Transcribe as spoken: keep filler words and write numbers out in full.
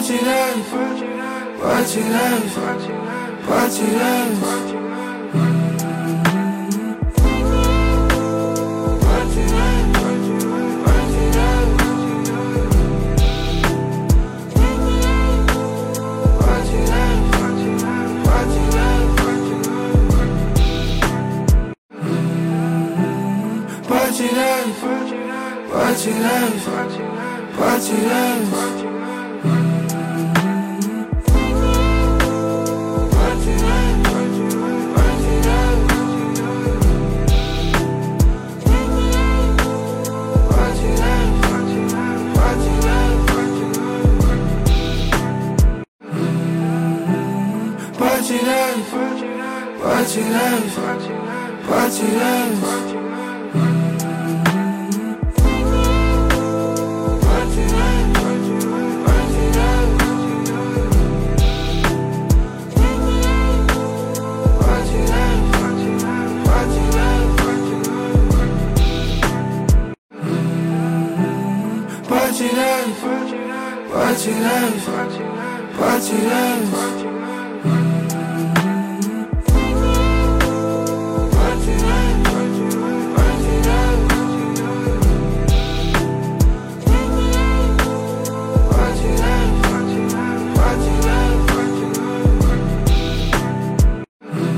Party life, party life, party life. Party life, party life, party life, party life. Party life, party life, party life. Party life, party life, party life. Party life, party life, party life, party life. Party life, party life, party life.